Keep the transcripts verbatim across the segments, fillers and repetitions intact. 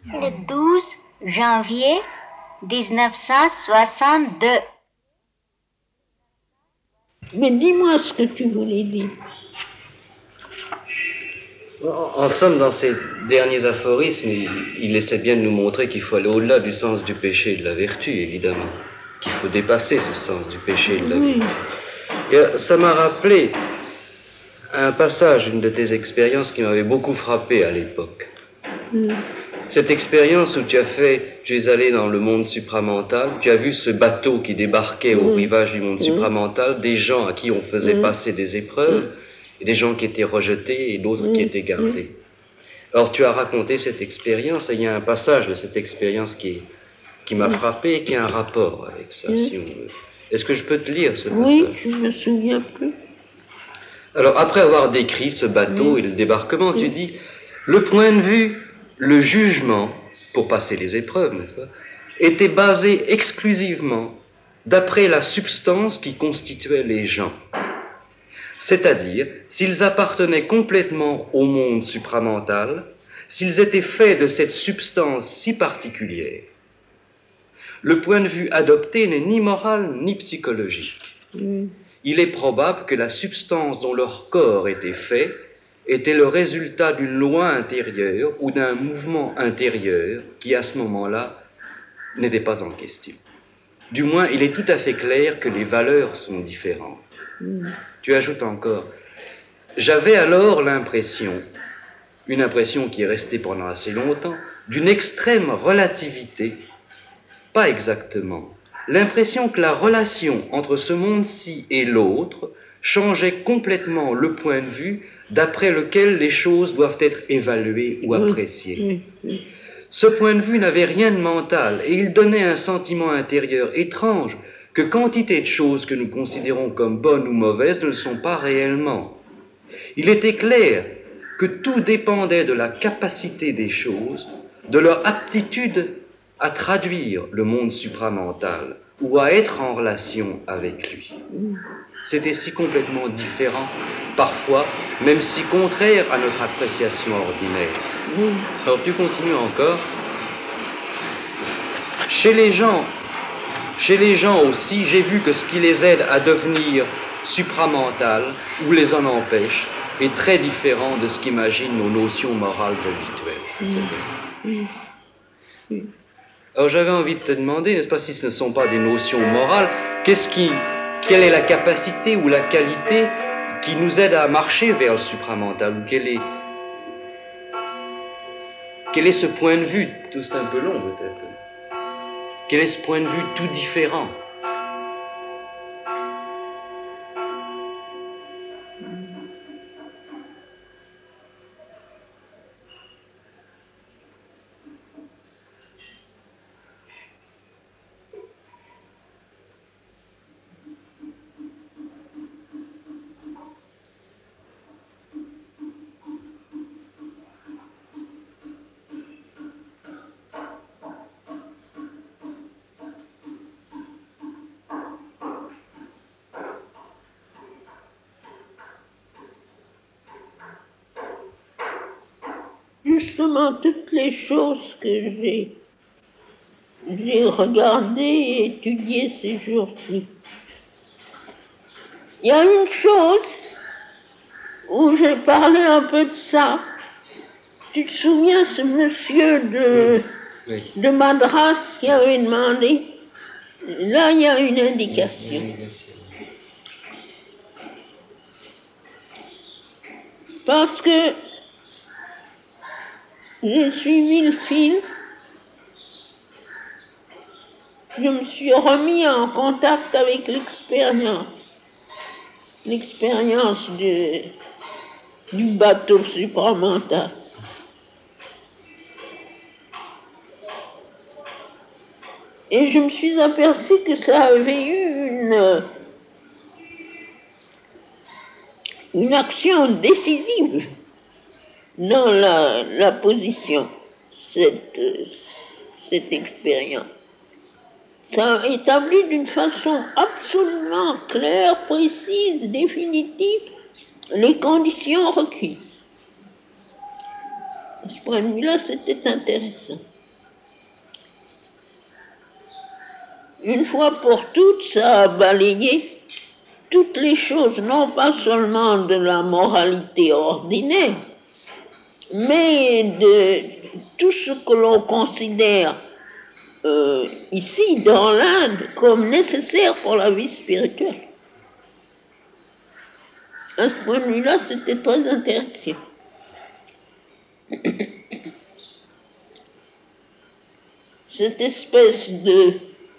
Le douze janvier mille neuf cent soixante-deux. Mais dis-moi ce que tu voulais dire. En, en somme, dans ces derniers aphorismes, il, il essaie bien de nous montrer qu'il faut aller au-delà du sens du péché et de la vertu, évidemment. Qu'il faut dépasser ce sens du péché et de la Oui. vertu. Et ça m'a rappelé un passage, une de tes expériences qui m'avait beaucoup frappé à l'époque. Mm. Cette expérience où tu as fait, tu es allé dans le monde supramental, tu as vu ce bateau qui débarquait au Mm. rivage du monde Mm. supramental, des gens à qui on faisait Mm. passer des épreuves, et des gens qui étaient rejetés et d'autres Mm. qui étaient gardés. Alors tu as raconté cette expérience, et il y a un passage de cette expérience qui, qui m'a frappé et qui a un rapport avec ça. Mm. Si on veut. Est-ce que je peux te lire ce Oui, passage? je me souviens plus. Alors, après avoir décrit ce bateau Oui. et le débarquement, tu Oui. dis, le point de vue, le jugement, pour passer les épreuves, n'est-ce pas, était basé exclusivement d'après la substance qui constituait les gens. C'est-à-dire, s'ils appartenaient complètement au monde supramental, s'ils étaient faits de cette substance si particulière. Le point de vue adopté n'est ni moral ni psychologique. Mm. Il est probable que la substance dont leur corps était fait était le résultat d'une loi intérieure ou d'un mouvement intérieur qui, à ce moment-là, n'était pas en question. Du moins, il est tout à fait clair que les valeurs sont différentes. Mm. Tu ajoutes encore, j'avais alors l'impression, une impression qui est restée pendant assez longtemps, d'une extrême relativité, pas exactement, l'impression que la relation entre ce monde-ci et l'autre changeait complètement le point de vue d'après lequel les choses doivent être évaluées ou appréciées. Mm. Mm. Ce point de vue n'avait rien de mental et il donnait un sentiment intérieur étrange que quantité de choses que nous considérons comme bonnes ou mauvaises ne le sont pas réellement. Il était clair que tout dépendait de la capacité des choses, de leur aptitude à traduire le monde supramental ou à être en relation avec lui. C'était si complètement différent, parfois même si contraire à notre appréciation ordinaire. Mm. Alors tu continues encore. Chez les gens, chez les gens aussi, j'ai vu que ce qui les aide à devenir supramental ou les en empêche est très différent de ce qu'imaginent nos notions morales habituelles, et cetera. Mm. Mm. Alors j'avais envie de te demander, n'est-ce pas, si ce ne sont pas des notions morales, qu'est-ce qui, quelle est la capacité ou la qualité qui nous aide à marcher vers le supramental, ou quel est, quel est ce point de vue, tout c'est un peu long peut-être, quel est ce point de vue tout différent? Justement, toutes les choses que j'ai, j'ai regardées et étudiées ces jours-ci. Il y a une chose où j'ai parlé un peu de ça. Tu te souviens, ce monsieur de, Oui. de Madras qui avait demandé? Là, il y a une indication. Parce que j'ai suivi le fil, je me suis remis en contact avec l'expérience, l'expérience de, du bateau supramental. Et je me suis aperçu que ça avait eu une, une action décisive dans la, la position, cette, cette expérience. Ça a établi d'une façon absolument claire, précise, définitive, les conditions requises. À ce point de vue-là, c'était intéressant. une fois pour toutes, ça a balayé toutes les choses, non pas seulement de la moralité ordinaire, mais de tout ce que l'on considère euh, ici, dans l'Inde, comme nécessaire pour la vie spirituelle. À ce point de vue-là, c'était très intéressant. Cette espèce de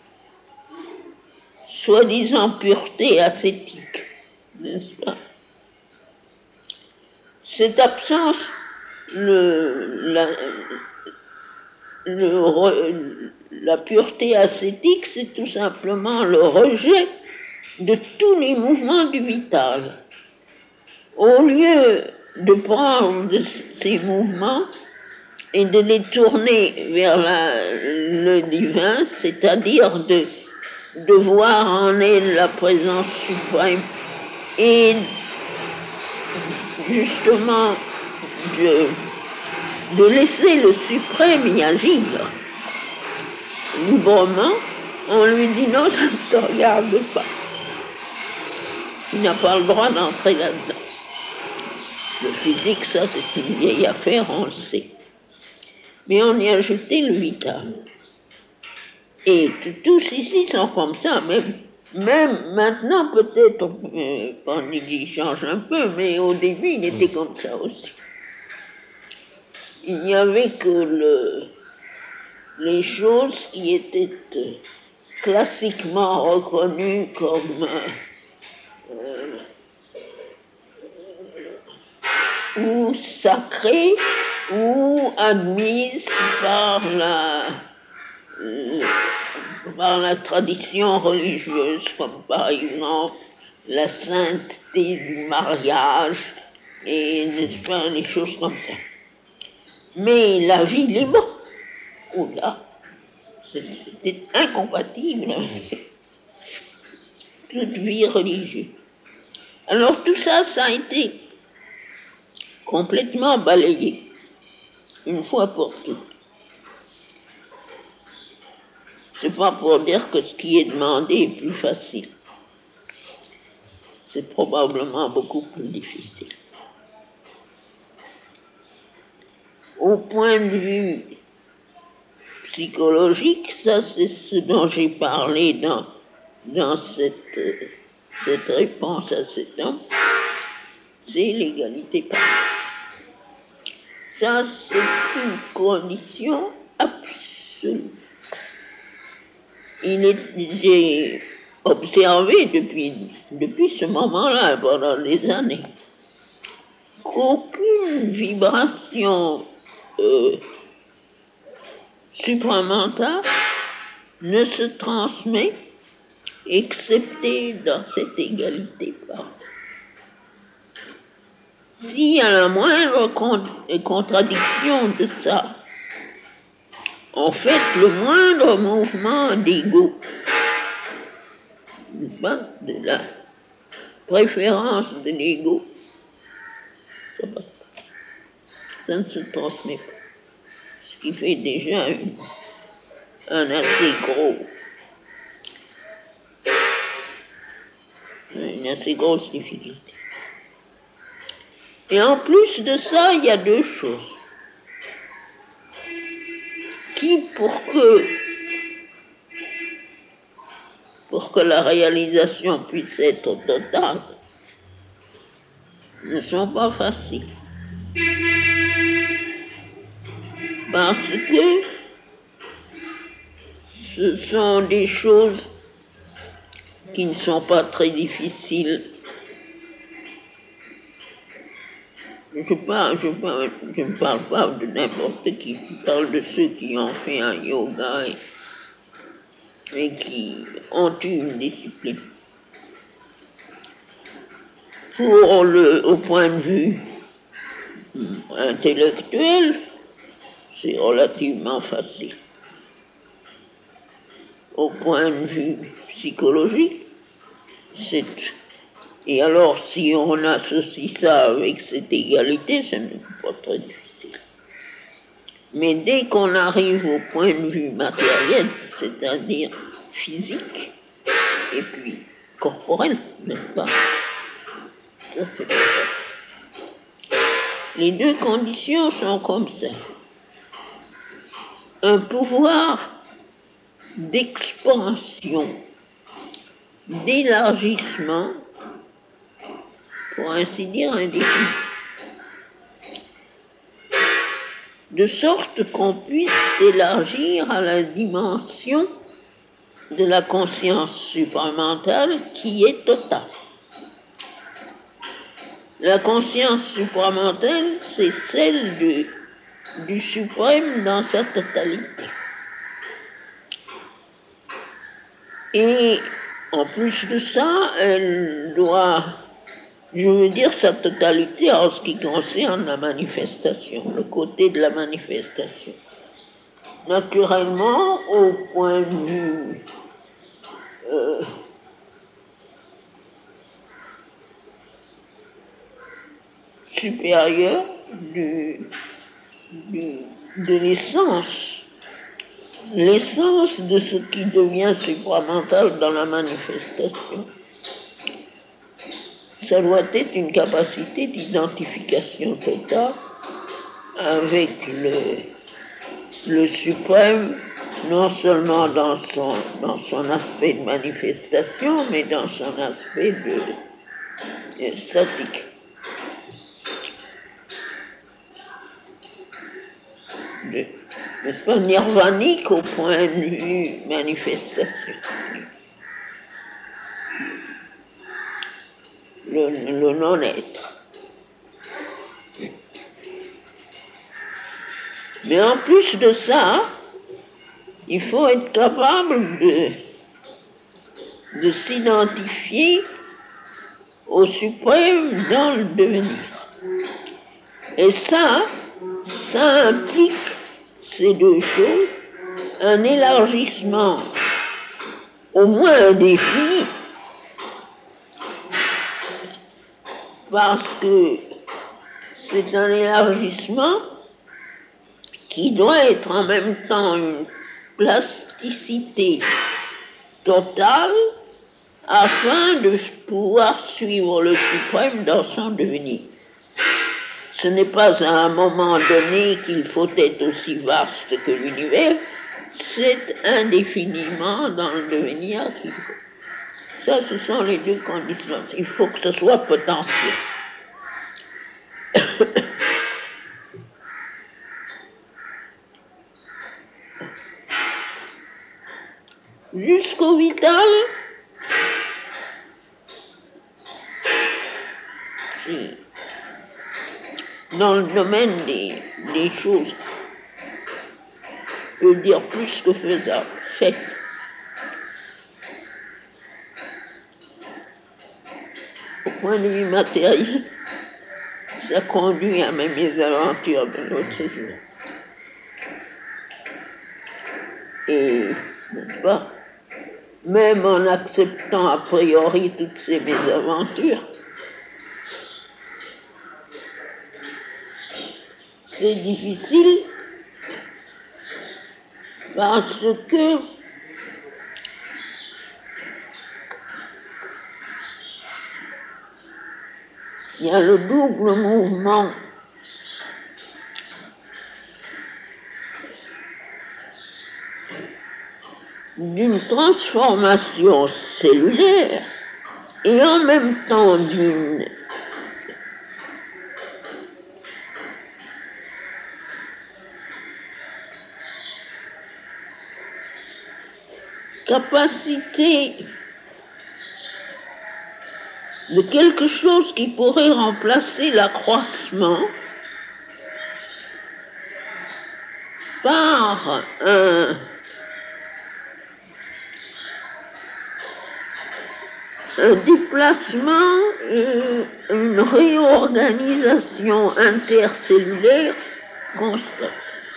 soi-disant pureté ascétique, n'est-ce pas? Cette absence, le, la, le, la pureté ascétique, c'est tout simplement le rejet de tous les mouvements du vital. Au lieu de prendre ces mouvements et de les tourner vers la, le divin, c'est-à-dire de, de voir en elle la présence suprême et justement de, de laisser le suprême y agir librement, on lui dit non, ça ne te regarde pas. Il n'a pas le droit d'entrer là-dedans. Le physique, ça, c'est une vieille affaire, on le sait. Mais on y a ajouté le vital. Et tous ici sont comme ça, même, même maintenant peut-être, euh, pas négligence un peu, mais au début, il était comme ça aussi. Il n'y avait que le, les choses qui étaient euh, classiquement reconnues comme euh, ou sacrées, ou admises par la, euh, par la tradition religieuse, comme par exemple la sainteté du mariage, et n'est-ce pas, des choses comme ça. Mais la vie libre, oula, c'était incompatible avec toute vie religieuse. Alors tout ça, ça a été complètement balayé, une fois pour toutes. C'est pas pour dire que ce qui est demandé est plus facile. C'est probablement beaucoup plus difficile. Au point de vue psychologique, ça c'est ce dont j'ai parlé dans, dans cette, cette réponse à cet homme, c'est l'égalité parfaite. Ça, c'est une condition absolue. Il est, j'ai observé depuis, depuis ce moment-là, pendant des années, qu'aucune vibration euh, supramentale ne se transmet, excepté dans cette égalité parfaite. S'il y a la moindre contradiction de ça, en fait, le moindre mouvement d'ego, de la préférence de l'ego, ça passe pas. Ça ne se transmet pas. Ce qui fait déjà une, un assez gros, une assez grosse difficulté. Et en plus de ça, il y a deux choses qui, pour que, pour que la réalisation puisse être totale, ne sont pas faciles. Parce que ce sont des choses qui ne sont pas très difficiles. Je, parle, je, parle, je ne parle pas de n'importe qui, je parle de ceux qui ont fait un yoga et, et qui ont eu une discipline. Pour le, au point de vue intellectuel, c'est relativement facile. Au point de vue psychologique, c'est... Et alors, si on associe ça avec cette égalité, ce n'est pas très difficile. Mais dès qu'on arrive au point de vue matériel, c'est-à-dire physique et puis corporelle, n'est-ce pas? Tout à fait. Les deux conditions sont comme ça. Un pouvoir d'expansion, d'élargissement, pour ainsi dire indéfini, de sorte qu'on puisse s'élargir à la dimension de la conscience supramentale qui est totale. La conscience supramentale, c'est celle de, du suprême dans sa totalité. Et en plus de ça, elle doit, je veux dire, sa totalité en ce qui concerne la manifestation, le côté de la manifestation. Naturellement, au point de vue euh, supérieur du, du, de l'essence, l'essence de ce qui devient supramental dans la manifestation, ça doit être une capacité d'identification totale avec le, le suprême, non seulement dans son, dans son aspect de manifestation, mais dans son aspect de, de statique. De, n'est-ce pas, nirvanique au point de vue manifestation. Le, le non-être. Mais en plus de ça, il faut être capable de, de s'identifier au suprême dans le devenir. Et ça, ça implique ces deux choses, un élargissement au moins indéfini, parce que c'est un élargissement qui doit être en même temps une plasticité totale afin de pouvoir suivre le suprême dans son devenir. Ce n'est pas à un moment donné qu'il faut être aussi vaste que l'univers, c'est indéfiniment dans le devenir qu'il faut. Ça, ce sont les deux conditions. Il faut que ce soit potentiel. Jusqu'au vital, dans le domaine des, des choses, je peux dire plus que faisable, fait. Au point de vue matériel, ça conduit à mes mésaventures de l'autre jour. Et, n'est-ce pas, même en acceptant a priori toutes ces mésaventures, c'est difficile parce que il y a le double mouvement d'une transformation cellulaire et en même temps d'une capacité de quelque chose qui pourrait remplacer l'accroissement par un, un déplacement et une réorganisation intercellulaire constante.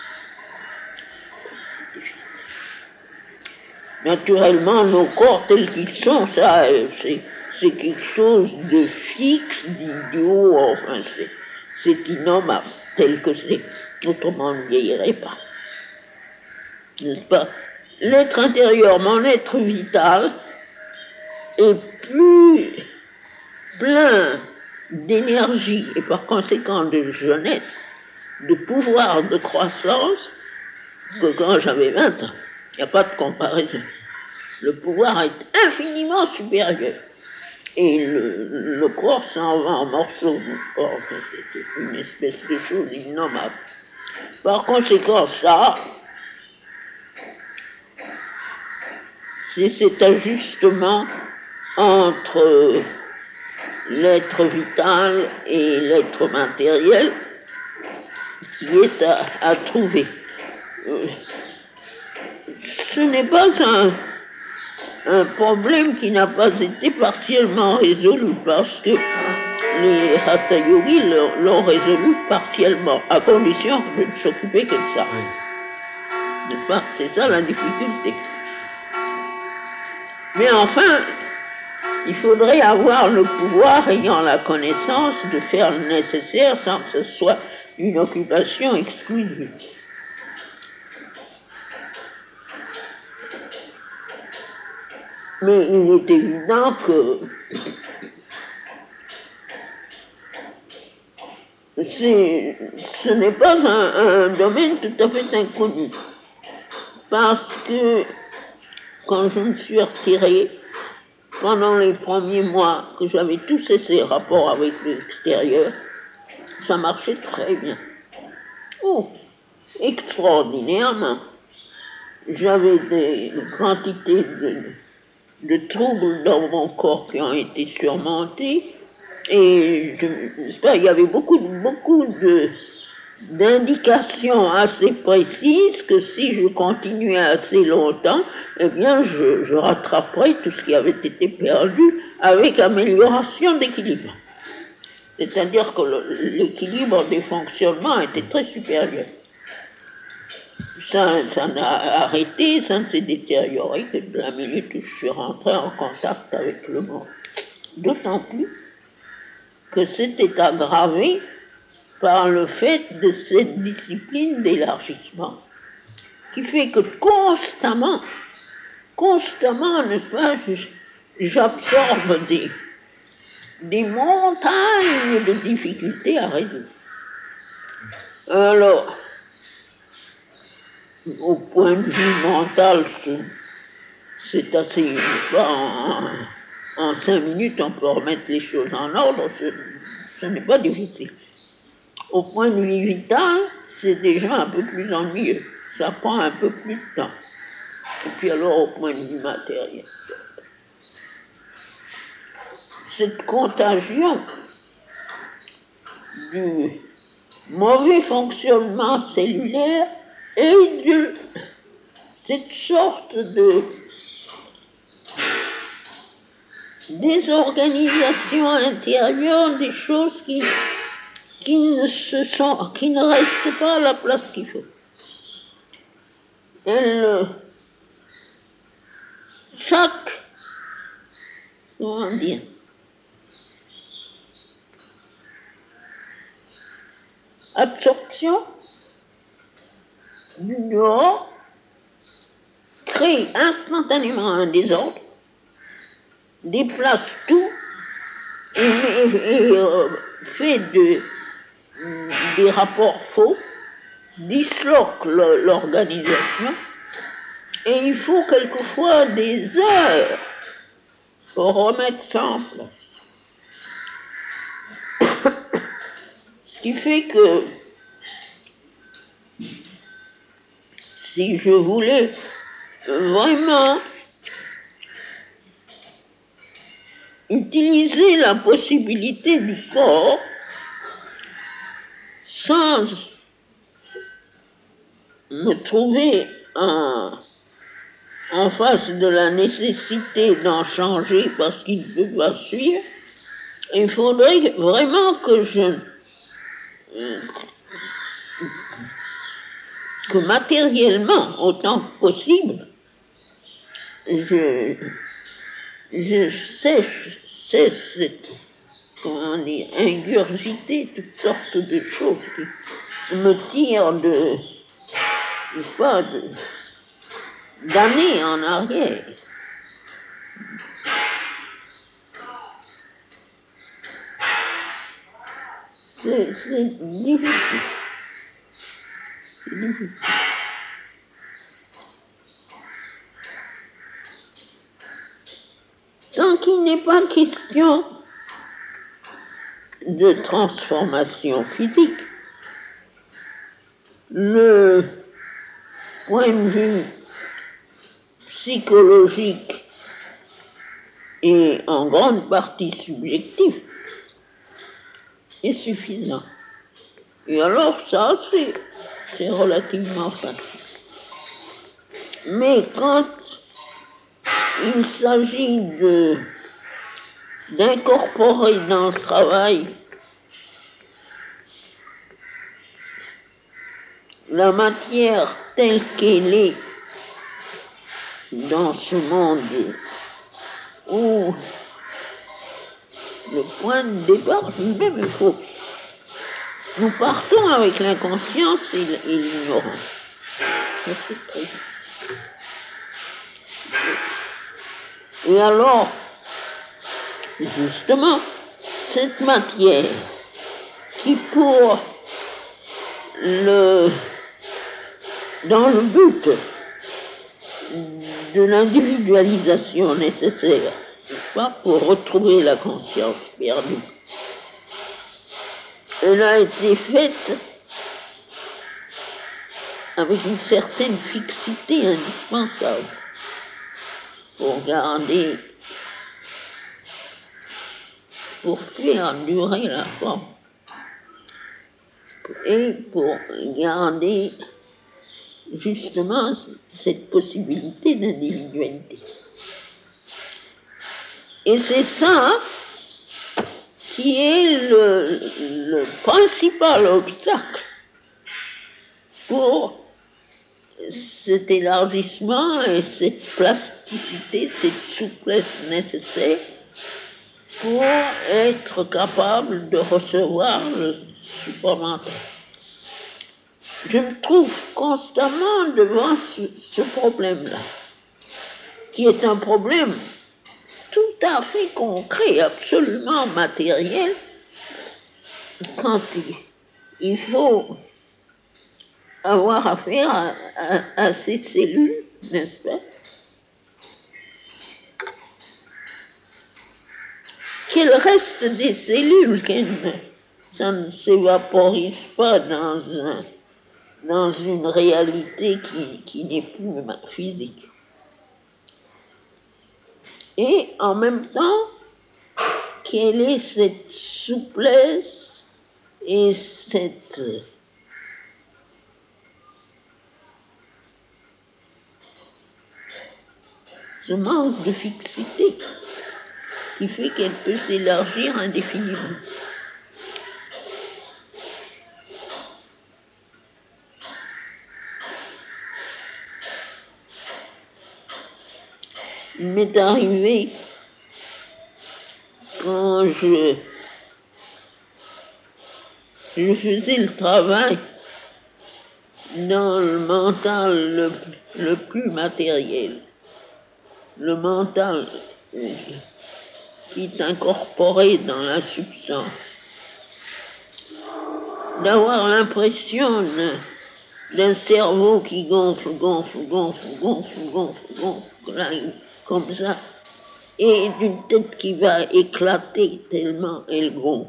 Naturellement, nos corps tels qu'ils sont, ça, c'est, c'est quelque chose de fixe, d'idiot, enfin, c'est, c'est innommable, tel que c'est. Autrement, on ne vieillirait pas. N'est-ce pas? l'être intérieur, mon être vital, est plus plein d'énergie et par conséquent de jeunesse, de pouvoir de croissance, que quand j'avais vingt ans. Il n'y a pas de comparaison. Le pouvoir est infiniment supérieur. Et le, le corps s'en va en morceaux. Oh, c'était une espèce de chose innommable. Par conséquent, ça, c'est cet ajustement entre l'être vital et l'être matériel qui est à, à trouver. Ce n'est pas un, un problème qui n'a pas été partiellement résolu parce que les Hatha Yogis l'ont résolu partiellement, à condition de ne s'occuper que de ça. Oui. N'est-ce pas? C'est ça la difficulté. Mais enfin, il faudrait avoir le pouvoir, ayant la connaissance, de faire le nécessaire sans que ce soit une occupation exclusive. Mais il est évident que c'est, ce n'est pas un, un domaine tout à fait inconnu. Parce que quand je me suis retirée, pendant les premiers mois que j'avais tous ces rapports avec l'extérieur, ça marchait très bien. Oh, extraordinairement. J'avais des quantités de, de troubles dans mon corps qui ont été surmontés. Et je, n'est-ce pas, il y avait beaucoup, beaucoup de, d'indications assez précises que si je continuais assez longtemps, eh bien, je, je rattraperais tout ce qui avait été perdu avec amélioration d'équilibre. C'est-à-dire que le, l'équilibre des fonctionnements était très supérieur. Ça, ça n'a arrêté, ça ne s'est détérioré que de la minute où je suis rentré en contact avec le monde. D'autant plus que c'était aggravé par le fait de cette discipline d'élargissement, qui fait que constamment, constamment, n'est-ce pas, j'absorbe des, des montagnes de difficultés à résoudre. Alors, au point de vue mental, c'est assez, pas en, en cinq minutes, on peut remettre les choses en ordre, ce, ce n'est pas difficile. Au point de vue vital, c'est déjà un peu plus ennuyeux. Ça prend un peu plus de temps. Et puis alors, au point de vue matériel. Cette contagion du mauvais fonctionnement cellulaire et de cette sorte de désorganisation intérieure des choses qui qui ne se sont, qui ne restent pas à la place qu'il faut. Elle, chaque, comment dire, absorption du dehors crée instantanément un désordre, déplace tout et, et, et euh, fait de des rapports faux, disloquent le, l'organisation, et il faut quelquefois des heures pour remettre ça en place. Ce qui fait que si je voulais vraiment utiliser la possibilité du corps sans me trouver en, en face de la nécessité d'en changer parce qu'il ne peut pas suivre, il faudrait vraiment que je que matériellement, autant que possible, je, je sèche, cesse cette, comment dire, ingurgiter toutes sortes de choses qui me tirent de, je sais pas, de, d'années en arrière. C'est, c'est difficile. C'est difficile. Tant qu'il n'est pas question de transformation physique, le point de vue psychologique et en grande partie subjectif est suffisant. Et alors ça, c'est, c'est relativement facile. Mais quand il s'agit de, d'incorporer dans le travail la matière telle qu'elle est dans ce monde où le point de départ lui-même est faux. Nous partons avec l'inconscience et, et l'ignorance. C'est très difficile. Et alors, justement, cette matière qui pour le dans le but de l'individualisation nécessaire, pas pour retrouver la conscience perdue, elle a été faite avec une certaine fixité indispensable pour garder, pour faire durer la forme et pour garder justement cette possibilité d'individualité. Et c'est ça qui est le, le principal obstacle pour cet élargissement et cette plasticité, cette souplesse nécessaire pour être capable de recevoir le supplémentaire. Je me trouve constamment devant ce, ce problème-là, qui est un problème tout à fait concret, absolument matériel, quand il, il faut avoir affaire à, à, à ces cellules, n'est-ce pas, qu'il reste des cellules, qu'elles, ça ne s'évaporise pas dans, un, dans une réalité qui, qui n'est plus physique. Et en même temps, quelle est cette souplesse et cette ce manque de fixité qui fait qu'elle peut s'élargir indéfiniment. Il m'est arrivé, quand je, je faisais le travail dans le mental le, le plus matériel, le mental qui est incorporé dans la substance, d'avoir l'impression d'un, d'un cerveau qui gonfle, gonfle, gonfle, gonfle, gonfle, gonfle, là, comme ça, et d'une tête qui va éclater tellement elle gonfle.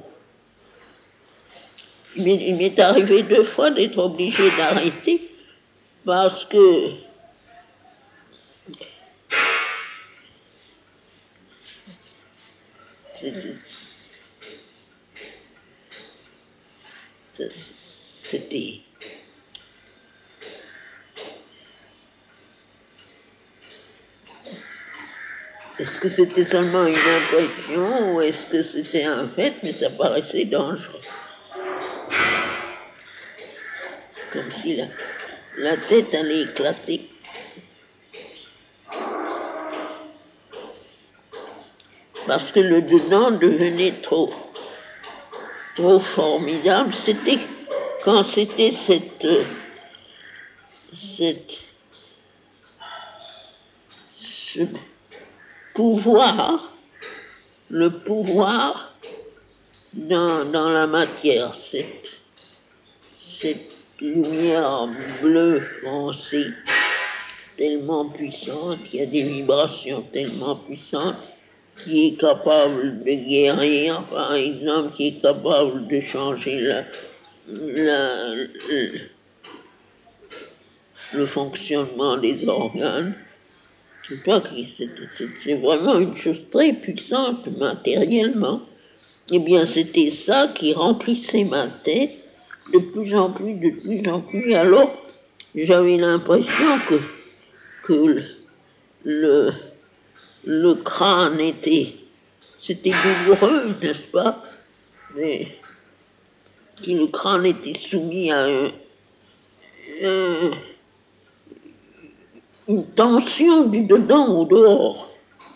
Il m'est arrivé deux fois d'être obligé d'arrêter parce que c'était est-ce que c'était seulement une impression ou est-ce que c'était un fait, mais ça paraissait dangereux. Comme si la, la tête allait éclater. Parce que le dedans devenait trop, trop formidable. C'était quand c'était cette, cette ce pouvoir, le pouvoir dans, dans la matière, cette, cette lumière bleue foncée, tellement puissante, qui a des vibrations tellement puissantes, qui est capable de guérir, par exemple, qui est capable de changer la, la, le, le fonctionnement des organes. Je crois que c'est vraiment une chose très puissante matériellement. Eh bien, c'était ça qui remplissait ma tête de plus en plus, de plus en plus. Alors, j'avais l'impression que, que le, le, le crâne était, c'était douloureux, n'est-ce pas? Mais que le crâne était soumis à un, un, une tension du dedans au dehors.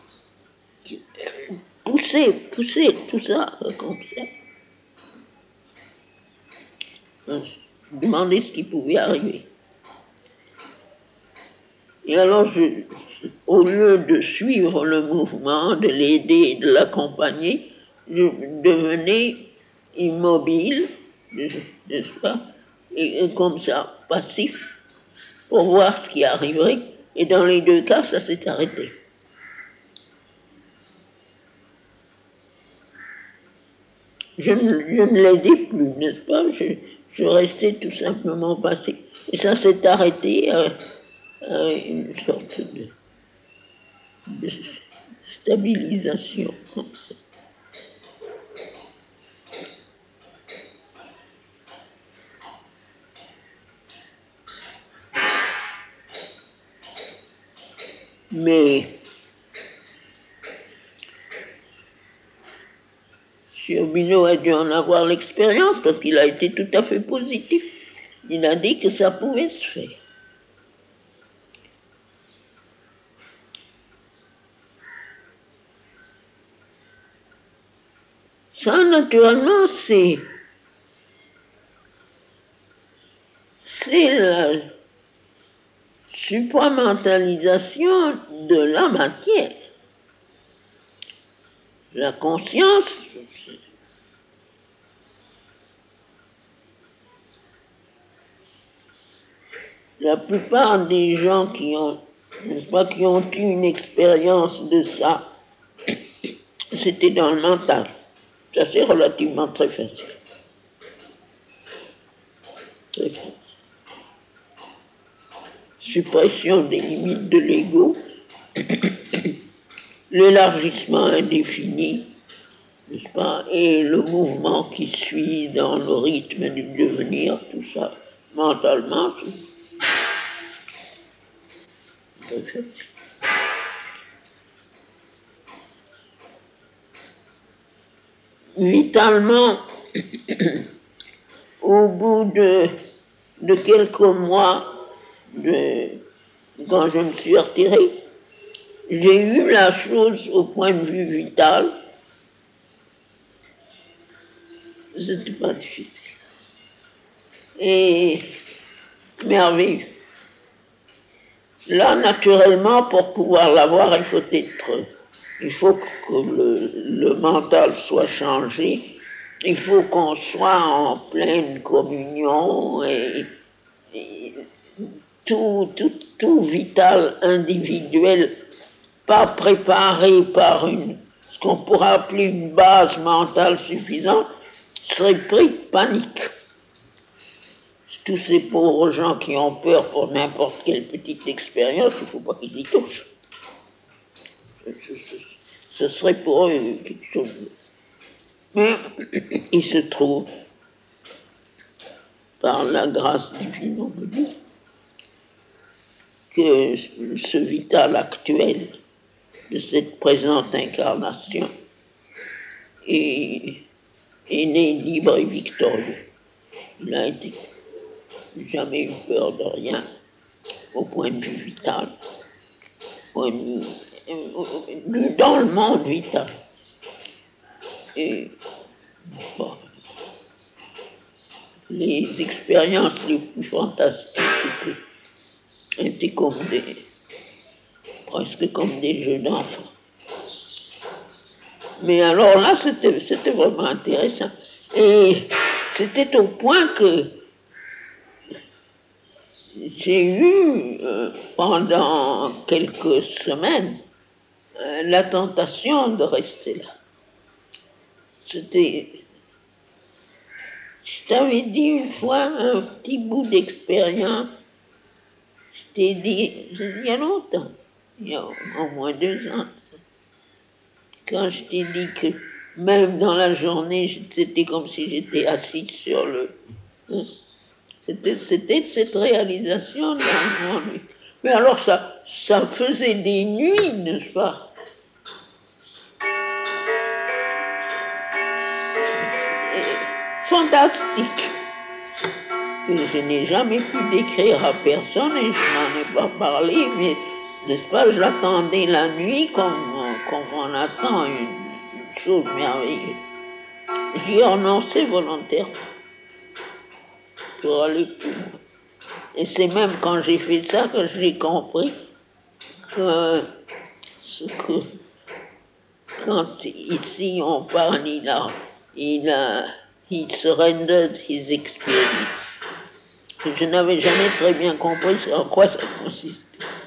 Pousser, pousser, tout ça, comme ça. Je me demandais ce qui pouvait arriver. Et alors, je, au lieu de suivre le mouvement, de l'aider, de l'accompagner, je devenais immobile, n'est-ce pas, et, et comme ça, passif, pour voir ce qui arriverait. Et dans les deux cas, ça s'est arrêté. Je ne, je ne l'aidais plus, n'est-ce pas? Je, je restais tout simplement passif. Et ça s'est arrêté à, à une sorte de, de stabilisation. Comme ça. Mais Urbino a dû en avoir l'expérience parce qu'il a été tout à fait positif. Il a dit que ça pouvait se faire. Ça, naturellement, c'est c'est la supramentalisation de la matière. La conscience, la plupart des gens qui ont, n'est-ce pas, qui ont eu une expérience de ça, c'était dans le mental. Ça, c'est relativement très facile. Très facile. Suppression des limites de l'ego, l'élargissement indéfini, n'est-ce pas, et le mouvement qui suit dans le rythme du devenir, tout ça, mentalement, c'est très facile. Vitalement, au bout de, de quelques mois, de, quand je me suis retiré, j'ai eu la chose au point de vue vital. C'était pas difficile. Et merveilleux. Là, naturellement, pour pouvoir l'avoir, il faut être, il faut que le, le mental soit changé. Il faut qu'on soit en pleine communion et, et tout, tout, tout vital individuel, pas préparé par une, ce qu'on pourrait appeler une base mentale suffisante, serait pris de panique. Tous ces pauvres gens qui ont peur pour n'importe quelle petite expérience, il ne faut pas qu'ils y touchent. Ce serait pour eux quelque chose. Mais il se trouve, par la grâce divine, on peut dire, que ce vital actuel de cette présente incarnation est, est né libre et victorieux. Il a été jamais eu peur de rien au point de vue vital, point de vue, dans le monde vital. Et bon, les expériences les plus fantastiques étaient, étaient comme des, presque comme des jeux d'enfants. Mais alors là, c'était, c'était vraiment intéressant. Et c'était au point que j'ai eu, euh, pendant quelques semaines, euh, la tentation de rester là. C'était... Je t'avais dit une fois un petit bout d'expérience. Je t'ai dit, il y a longtemps, il y a au moins deux ans, quand je t'ai dit que même dans la journée, c'était comme si j'étais assise sur le... C'était, c'était cette réalisation dans mon nuit. Mais alors ça, ça faisait des nuits, n'est-ce pas? Et fantastique. Que je n'ai jamais pu décrire à personne et je n'en ai pas parlé, mais n'est-ce pas, je l'attendais la nuit comme, comme on attend une, une chose merveilleuse. J'y ai renoncé volontairement pour aller plus loin. Et c'est même quand j'ai fait ça que j'ai compris que ce que quand ici on parle, il a, il a, he surrendered his experience. Je n'avais jamais très bien compris en quoi ça consiste.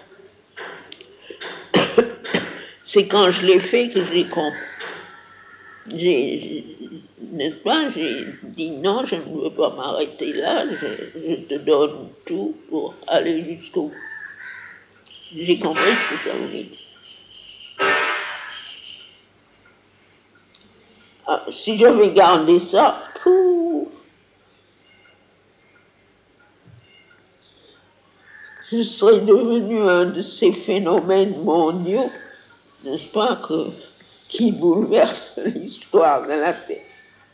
C'est quand je l'ai fait que j'ai compris. J'ai, n'est-ce pas, j'ai dit non, je ne veux pas m'arrêter là, je, je te donne tout pour aller jusqu'au bout. J'ai compris ce que ça voulait dire. Ah, si j'avais gardé ça, pouf, je serais devenu un de ces phénomènes mondiaux, n'est-ce pas, que, qui bouleversent l'histoire de la Terre.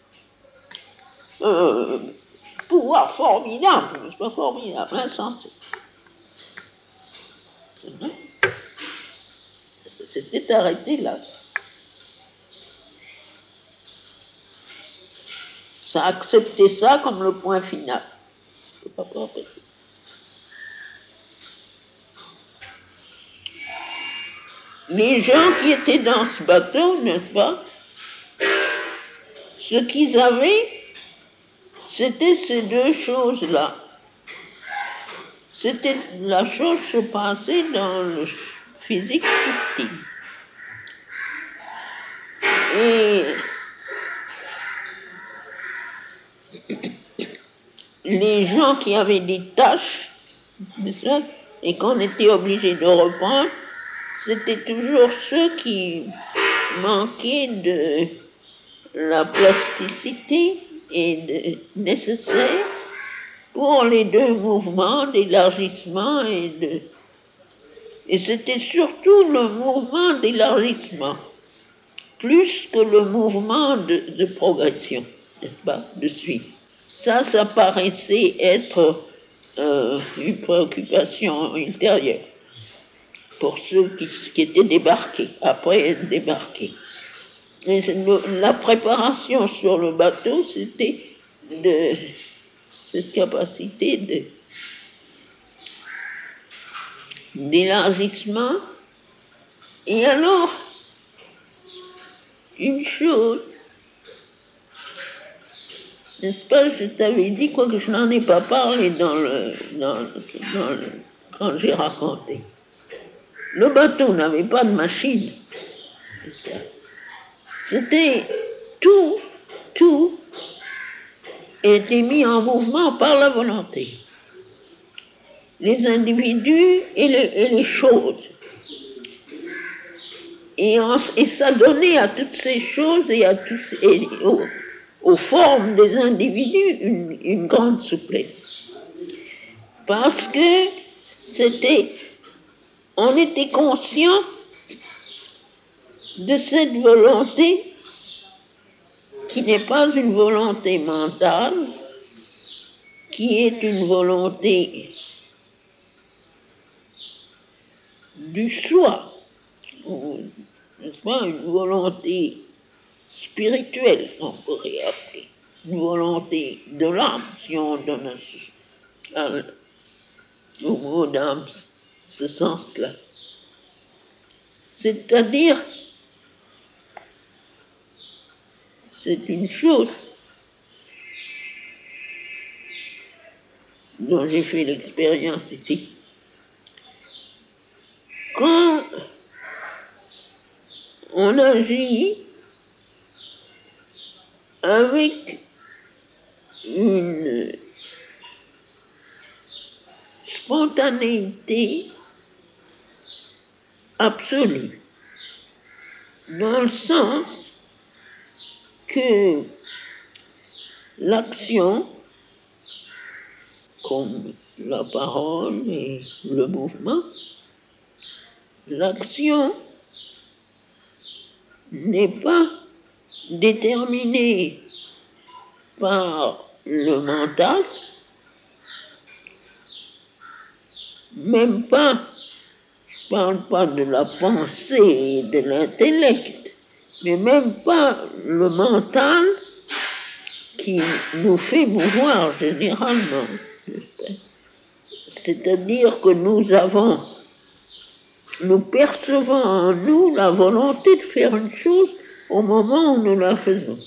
Euh, pouvoir formidable, n'est-ce pas, formidable, insensé. C'est vrai. Ça s'était arrêté là. Ça a accepté ça comme le point final. Je ne peux pas après. Les gens qui étaient dans ce bateau, n'est-ce pas, ce qu'ils avaient, c'était ces deux choses-là. C'était la chose se passait dans le physique subtil. Et les gens qui avaient des tâches, n'est-ce pas, et qu'on était obligé de reprendre, c'était toujours ceux qui manquaient de la plasticité et de, nécessaire pour les deux mouvements d'élargissement et de... Et c'était surtout le mouvement d'élargissement, plus que le mouvement de, de progression, n'est-ce pas, de suite. Ça, ça paraissait être euh, une préoccupation ultérieure pour ceux qui, qui étaient débarqués, après être débarqués. Et le, la préparation sur le bateau, c'était de cette capacité de, d'élargissement. Et alors, une chose, n'est-ce pas, je t'avais dit, quoique je n'en ai pas parlé dans le, dans, dans le, quand j'ai raconté. Le bateau n'avait pas de machine. C'était tout, tout était mis en mouvement par la volonté. Les individus et les, et les choses. Et, en, et ça donnait à toutes ces choses et, à tous, et aux, aux formes des individus une, une grande souplesse. Parce que c'était, on était conscient de cette volonté qui n'est pas une volonté mentale, qui est une volonté du soi, n'est-ce pas, une volonté spirituelle, on pourrait appeler, une volonté de l'âme, si on donne un, un, au mot d'âme ce sens-là. C'est-à-dire, c'est une chose dont j'ai fait l'expérience ici. Quand on agit avec une spontanéité absolue, dans le sens que l'action, comme la parole et le mouvement, l'action n'est pas déterminée par le mental, même pas, je ne parle pas de la pensée et de l'intellect, mais même pas le mental qui nous fait mouvoir généralement. C'est-à-dire que nous avons, nous percevons en nous la volonté de faire une chose au moment où nous la faisons.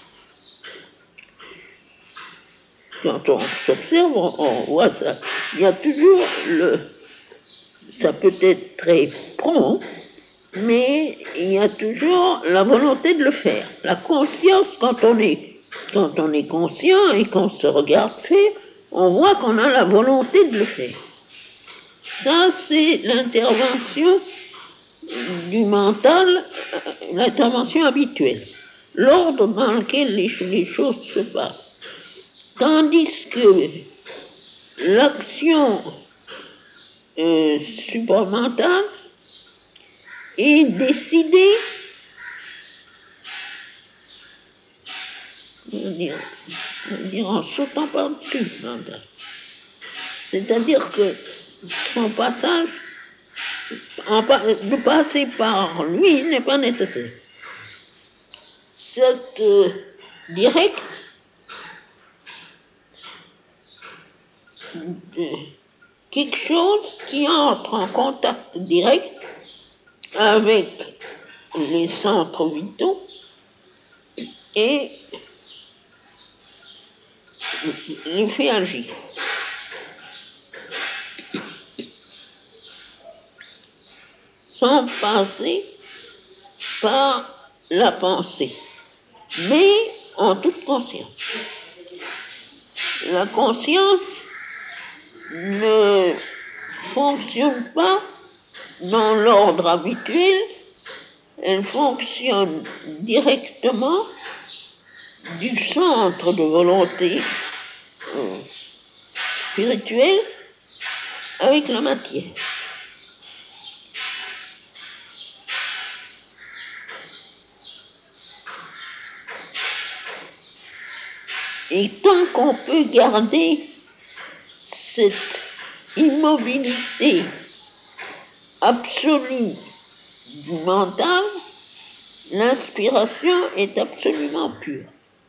Quand on s'observe, on, on voit ça. Il y a toujours le... Ça peut être très prompt, mais il y a toujours la volonté de le faire. La conscience, quand on est, quand on est conscient et qu'on se regarde faire, on voit qu'on a la volonté de le faire. Ça, c'est l'intervention du mental, l'intervention habituelle, l'ordre dans lequel les, les choses se passent. Tandis que l'action euh, supramentale est décidée, on va dire, on va dire en sautant par-dessus le mental. C'est-à-dire que son passage, en, de passer par lui n'est pas nécessaire. Cette euh, direct de quelque chose qui entre en contact direct avec les centres vitaux et les fait agir. Sans passer par la pensée, mais en toute conscience. La conscience ne fonctionne pas dans l'ordre habituel, elle fonctionne directement du centre de volonté euh, spirituelle avec la matière. Et tant qu'on peut garder cette immobilité absolue du mental, l'inspiration est absolument pure.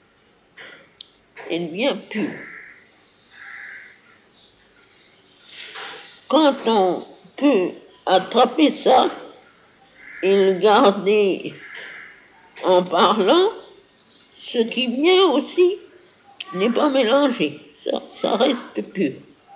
Elle vient pure. Quand on peut attraper ça et le garder en parlant, ce qui vient aussi n'est pas mélangé, ça, ça reste pur.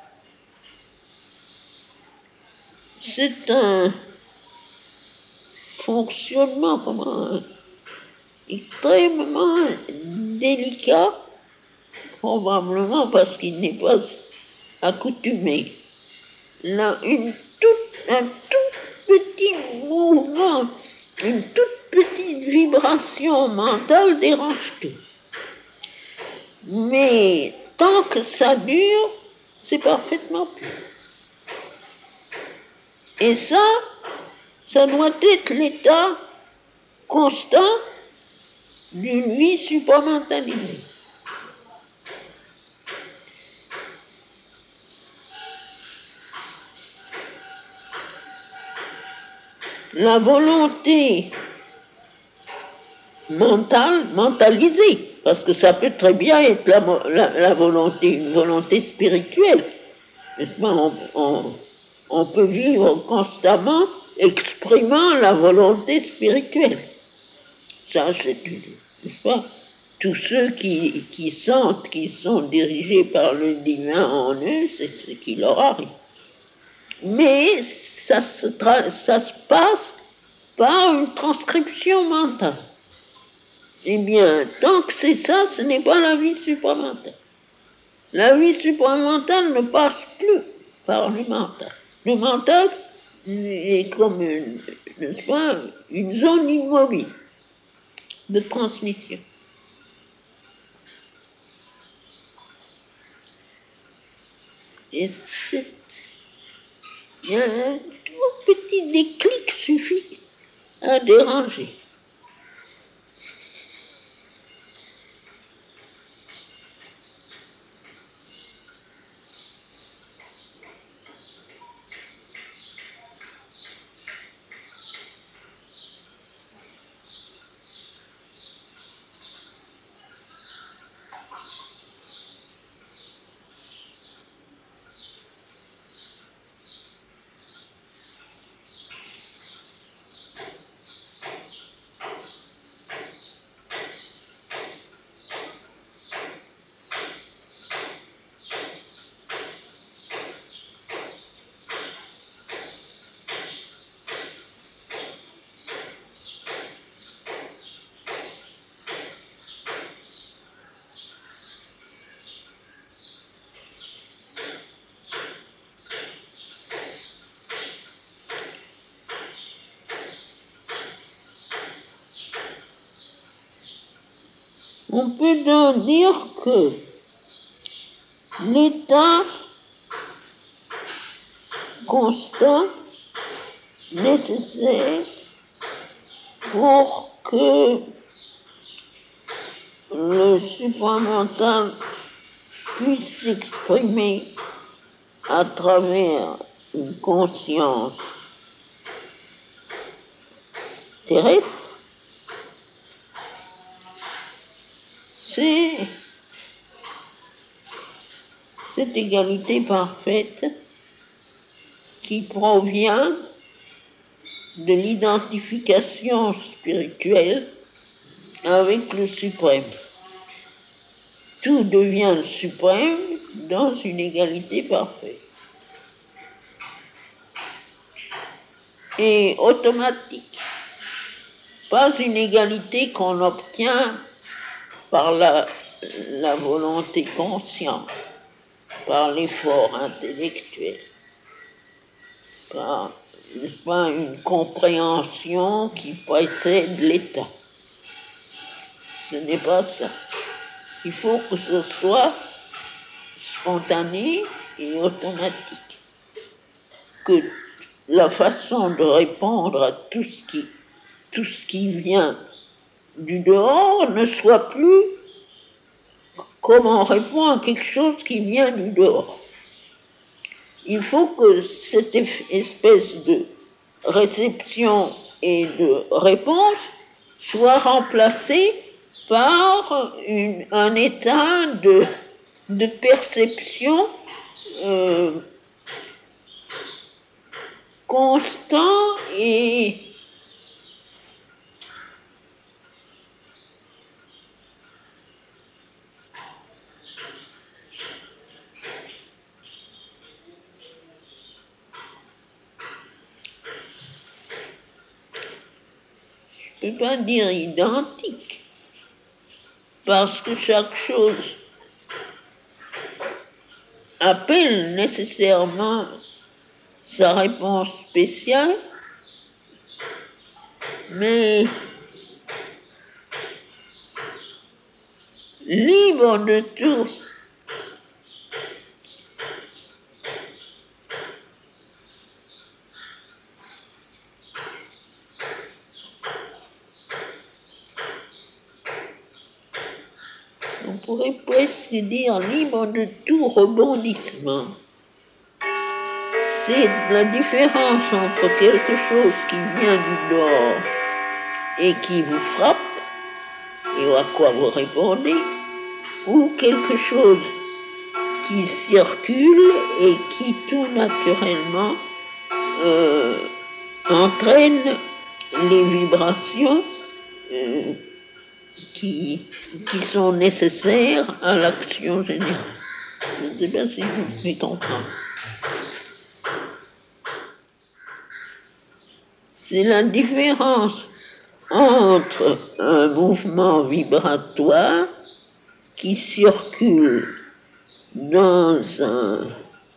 C'est un fonctionnement comment, extrêmement délicat, probablement parce qu'il n'est pas accoutumé. Là, une toute, un tout petit mouvement, une toute petite vibration mentale dérange tout. Mais tant que ça dure, c'est parfaitement pur. Et ça, ça doit être l'état constant d'une vie supramentalisée. La volonté mentale, mentalisée, parce que ça peut très bien être la, la, la volonté, une volonté spirituelle. N'est-ce pas? On, on, on peut vivre constamment exprimant la volonté spirituelle. Ça, c'est n'est-ce pas? Tous ceux qui, qui sentent qu'ils sont dirigés par le divin en eux, c'est ce qui leur arrive. Mais ça se, tra- ça se passe par une transcription mentale. Eh bien, tant que c'est ça, ce n'est pas la vie supramentale. La vie supramentale ne passe plus par le mental. Le mental est comme une, n'est-ce pas, une zone immobile de transmission. Et c'est, un tout petit déclic suffit à déranger. On peut donc dire que l'état constant nécessaire pour que le supramental puisse s'exprimer à travers une conscience terrestre, c'est cette égalité parfaite qui provient de l'identification spirituelle avec le suprême. Tout devient le suprême dans une égalité parfaite et automatique. Pas une égalité qu'on obtient par la, la volonté consciente, par l'effort intellectuel, par, n'est-ce pas, une compréhension qui précède l'état. Ce n'est pas ça. Il faut que ce soit spontané et automatique. Que la façon de répondre à tout ce qui, tout ce qui vient du dehors ne soit plus comme on répond à quelque chose qui vient du dehors. Il faut que cette espèce de réception et de réponse soit remplacée par une, un état de, de perception euh, constant et je ne peux pas dire identique, parce que chaque chose appelle nécessairement sa réponse spéciale, mais libre de tout. On pourrait presque dire libre de tout rebondissement. C'est la différence entre quelque chose qui vient du dehors et qui vous frappe, et à quoi vous répondez, ou quelque chose qui circule et qui tout naturellement euh, entraîne les vibrations euh, qui, qui sont nécessaires à l'action générale. Je ne sais pas si vous pouvez comprendre. C'est la différence entre un mouvement vibratoire qui circule dans un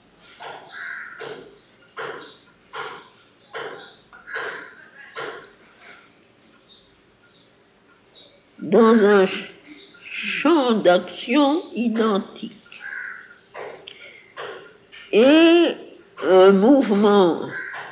dans un champ d'action identique et un mouvement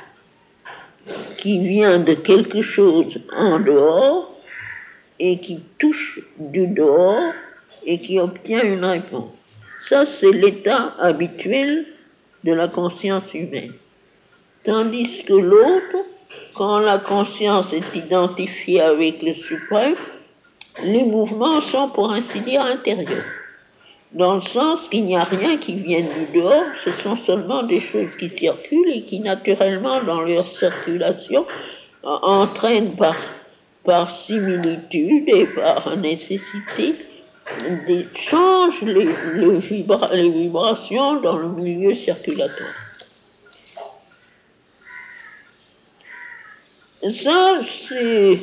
qui vient de quelque chose en dehors et qui touche du dehors et qui obtient une réponse. Ça, c'est l'état habituel de la conscience humaine. Tandis que l'autre, quand la conscience est identifiée avec le suprême, les mouvements sont, pour ainsi dire, intérieurs. Dans le sens qu'il n'y a rien qui vienne du dehors, ce sont seulement des choses qui circulent et qui, naturellement, dans leur circulation, entraînent par, par similitude et par nécessité, des, changent les, les, vibra, les vibrations dans le milieu circulatoire. Ça, c'est,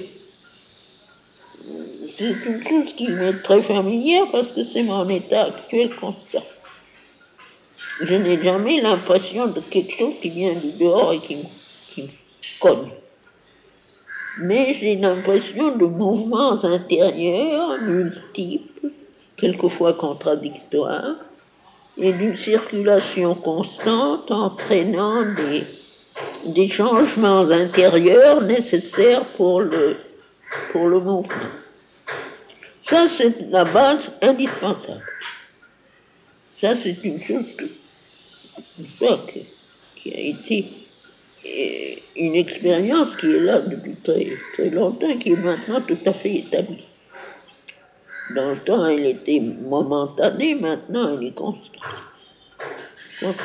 c'est une chose qui m'est très familière parce que c'est mon état actuel constant. Je n'ai jamais l'impression de quelque chose qui vient du dehors et qui, qui me cogne. Mais j'ai l'impression de mouvements intérieurs multiples, quelquefois contradictoires, et d'une circulation constante entraînant des, des changements intérieurs nécessaires pour le, pour le mouvement. Ça, c'est la base indispensable. Ça, c'est une chose que, ça, que, qui a été une expérience qui est là depuis très, très longtemps, qui est maintenant tout à fait établie. Dans le temps, elle était momentanée, maintenant, elle est constante. constante.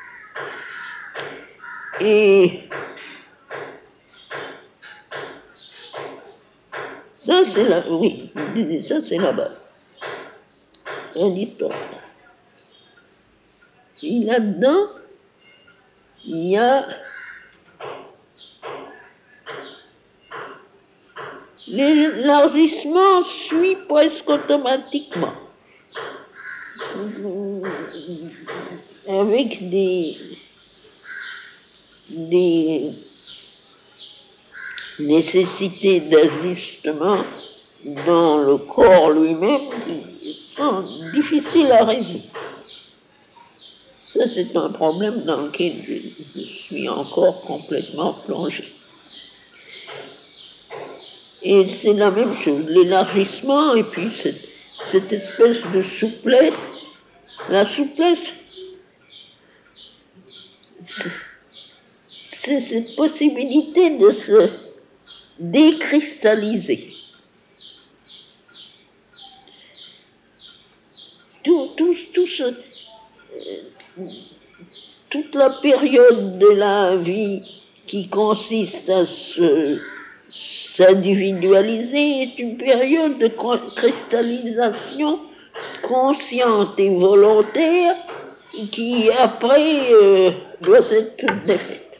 Et ça, c'est la, oui, ça, c'est la base. Indispensable. Et là-dedans, il y a l'élargissement suit presque automatiquement, avec des, des nécessités d'ajustement dans le corps lui-même qui sont difficiles à résoudre. Ça, c'est un problème dans lequel je, je suis encore complètement plongé. Et c'est la même chose, l'élargissement et puis cette, cette espèce de souplesse. La souplesse, c'est, c'est cette possibilité de se décristalliser. Tout, tout, tout ce, toute la période de la vie qui consiste à se s'individualiser est une période de cristallisation consciente et volontaire qui après euh, doit être toute défaite.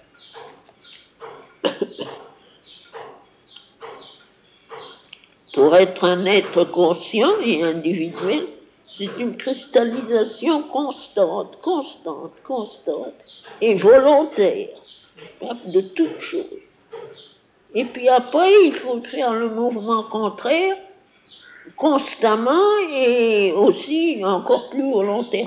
Pour être un être conscient et individuel, c'est une cristallisation constante, constante, constante et volontaire de toute chose. Et puis après, il faut faire le mouvement contraire constamment et aussi encore plus volontairement.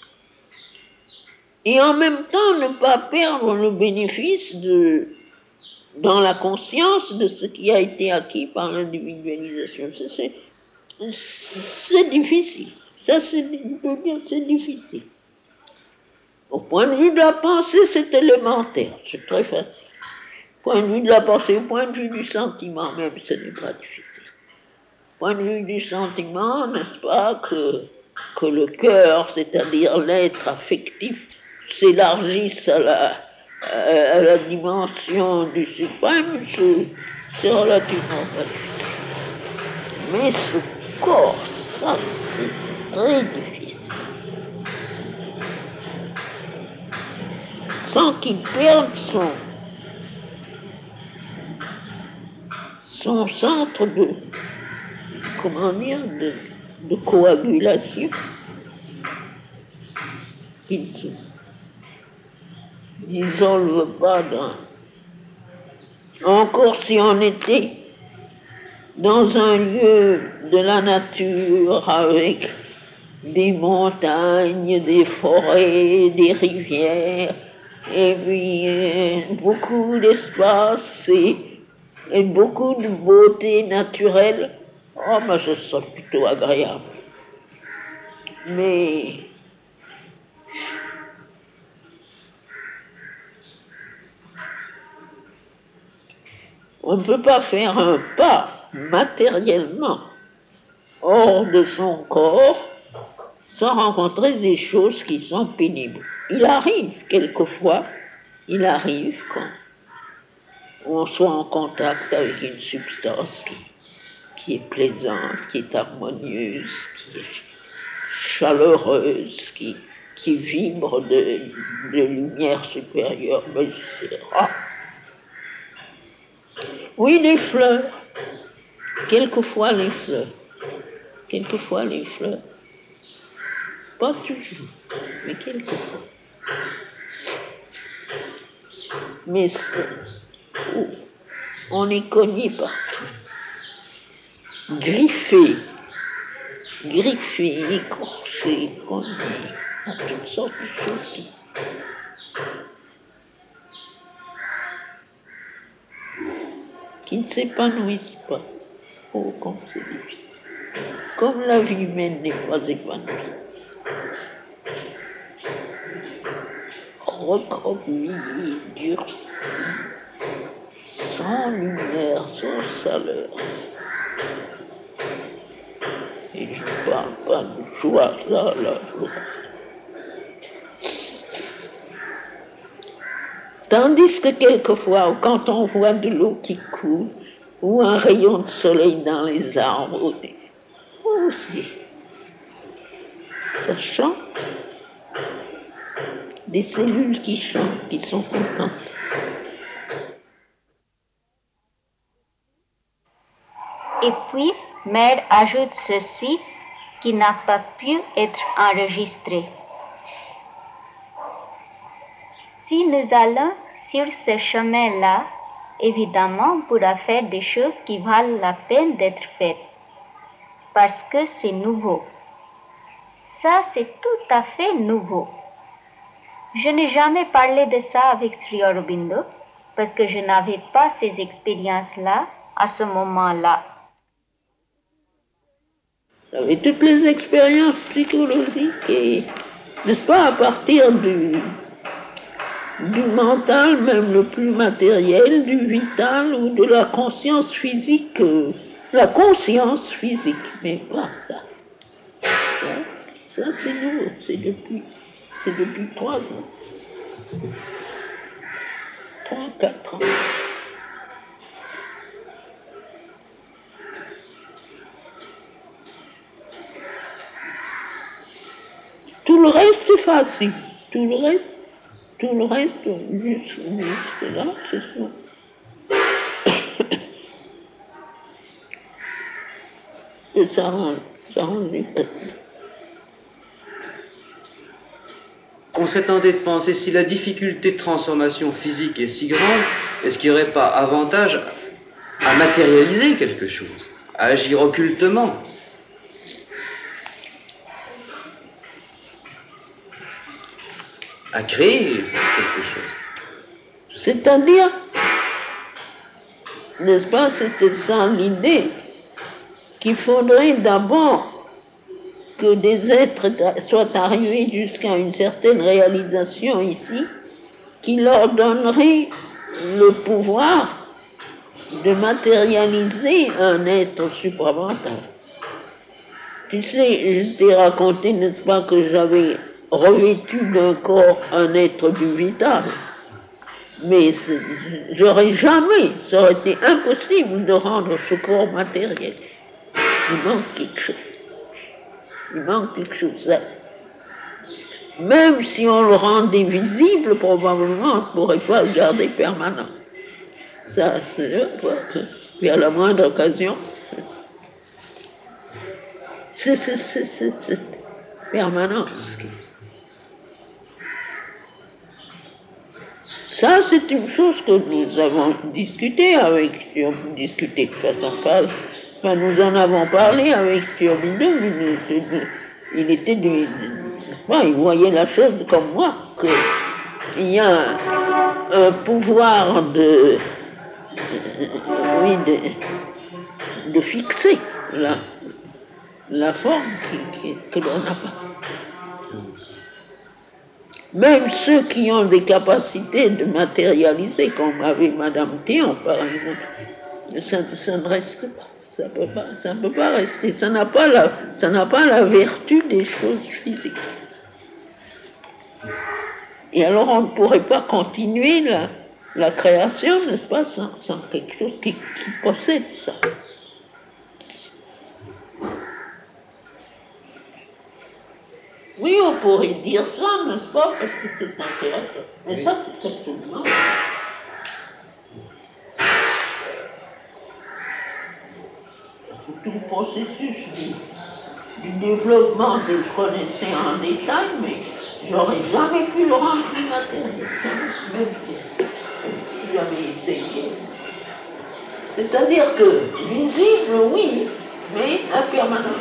Et en même temps, ne pas perdre le bénéfice de, dans la conscience de ce qui a été acquis par l'individualisation. C'est, c'est, c'est difficile. Ça, c'est, c'est difficile. Au point de vue de la pensée, c'est élémentaire, c'est très facile. Au point de vue de la pensée, au point de vue du sentiment même, ce n'est pas difficile. Au point de vue du sentiment, n'est-ce pas, que, que le cœur, c'est-à-dire l'être affectif, s'élargisse à la, à, à la dimension du suprême, c'est relativement facile. Mais ce corps, ça, c'est très difficile. Sans qu'il perde son, son centre de, comment dire, de, de coagulation. Il n'isole pas dans... Encore si on était dans un lieu de la nature avec des montagnes, des forêts, des rivières, et puis euh, beaucoup d'espace et, et beaucoup de beauté naturelle, oh, ben, ce serait plutôt agréable. Mais on ne peut pas faire un pas matériellement hors de son corps sans rencontrer des choses qui sont pénibles. Il arrive quelquefois, il arrive quand on soit en contact avec une substance qui, qui est plaisante, qui est harmonieuse, qui est chaleureuse, qui, qui vibre de, de lumière supérieure, mais c'est rare. Oui, les fleurs, quelquefois les fleurs, quelquefois les fleurs. Pas toujours, mais quelquefois. Mais oh, on est cogné partout. Griffé, griffé, écorché, cogné, à toutes sortes de choses qui... qui ne s'épanouissent pas. Oh, comme c'est difficile. Comme la vie humaine n'est pas épanouie. Recroquevillé, durci, sans lumière, sans chaleur. Et je ne parle pas de joie, là, la joie. Tandis que quelquefois, quand on voit de l'eau qui coule, ou un rayon de soleil dans les arbres, oh, ça chante. Des cellules qui chantent, qui sont contentes. Et puis, Mère ajoute ceci qui n'a pas pu être enregistré. Si nous allons sur ce chemin-là, évidemment, on pourra faire des choses qui valent la peine d'être faites, parce que c'est nouveau. Ça, c'est tout à fait nouveau. Je n'ai jamais parlé de ça avec Sri Aurobindo, parce que je n'avais pas ces expériences-là à ce moment-là. J'avais toutes les expériences psychologiques et, n'est-ce pas, à partir du, du mental, même le plus matériel, du vital ou de la conscience physique, euh, la conscience physique, mais pas ça. Ça, ça c'est nouveau, c'est depuis, c'est depuis trois ans. Trois, quatre ans. Tout le reste est facile. Tout le reste, tout le reste, jusque, jusque là, c'est ça. Et ça rend, ça rend plus facile. On serait tenté de penser, si la difficulté de transformation physique est si grande, est-ce qu'il n'y aurait pas avantage à matérialiser quelque chose, à agir occultement? À créer quelque chose. C'est-à-dire, n'est-ce pas, c'était ça l'idée, qu'il faudrait d'abord que des êtres soient arrivés jusqu'à une certaine réalisation ici, qui leur donnerait le pouvoir de matérialiser un être supramental. Tu sais, je t'ai raconté, n'est-ce pas, que j'avais revêtu d'un corps un être du vital. Mais j'aurais jamais, ça aurait été impossible de rendre ce corps matériel. Il manque quelque chose. Il manque quelque chose. Ça. Même si on le rendait visible, probablement, on ne pourrait pas le garder permanent. Ça, c'est vers la moindre occasion. C'est cette permanence. Ça, c'est une chose que nous avons discuté avec, si on peut discuter de façon pas, enfin, nous en avons parlé avec Turbidou, il était du, enfin, il voyait la chose comme moi, qu'il y a un, un pouvoir de, oui, de, de fixer la, la forme qui, qui, que l'on n'a pas. Même ceux qui ont des capacités de matérialiser, comme avait Madame Théon, par exemple, ça, ça ne reste pas. Ça peut pas, ça ne peut pas rester. Ça n'a pas la, ça n'a pas la vertu des choses physiques. Et alors on ne pourrait pas continuer la, la création, n'est-ce pas, sans, sans quelque chose qui, qui possède ça. Oui, on pourrait dire ça, n'est-ce pas, parce que c'est intéressant. Mais oui. Ça, c'est absolument. Tout le processus du, du développement que je connaissais en détail, mais j'aurais jamais pu le rendre plus matériel. Même si j'avais essayé. C'est-à-dire que visible, oui, mais impermanent.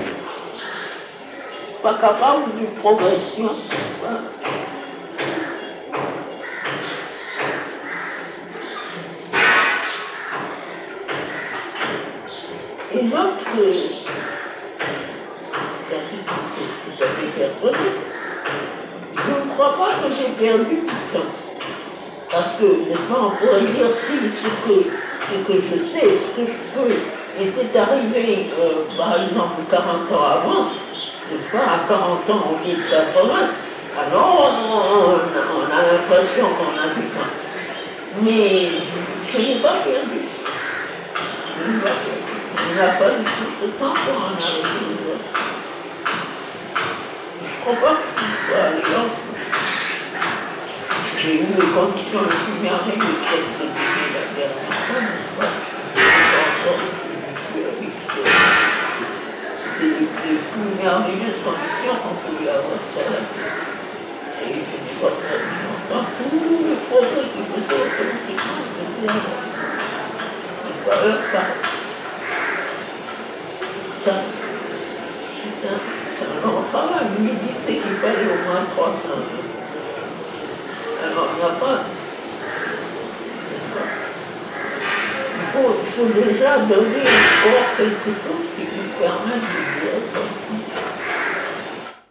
Pas capable d'une progression. Voilà. Et l'autre, ça fait personnel. Je ne crois pas que j'ai perdu du temps. Parce que, on pourrait dire si ce que, ce que je sais, ce que je peux, était arrivé, euh, par exemple, quarante ans avant, n'est-ce pas, à quarante ans au lieu de quatre-vingts, alors on, on a l'impression qu'on a du temps. Mais je n'ai pas perdu. Je n'ai pas perdu. Il n'a pas du tout de temps pour en arriver. Je ne crois pas que ce soit aller là. J'ai eu les conditions les plus merveilleuses pour de la guerre, n'est-ce pas? C'est les plus merveilleuses conditions qu'on pouvait avoir sur la terre. Et je n'ai pas très longtemps tous les progrès qui faisaient automatiquement, c'était une valeur pareille. Ça, c'est un, c'est un long travail. Lui disait qu'il fallait au moins trois cents jours. Alors, il n'y a pas. Il faut, il faut déjà donner encore quelque chose qui lui permette de dire.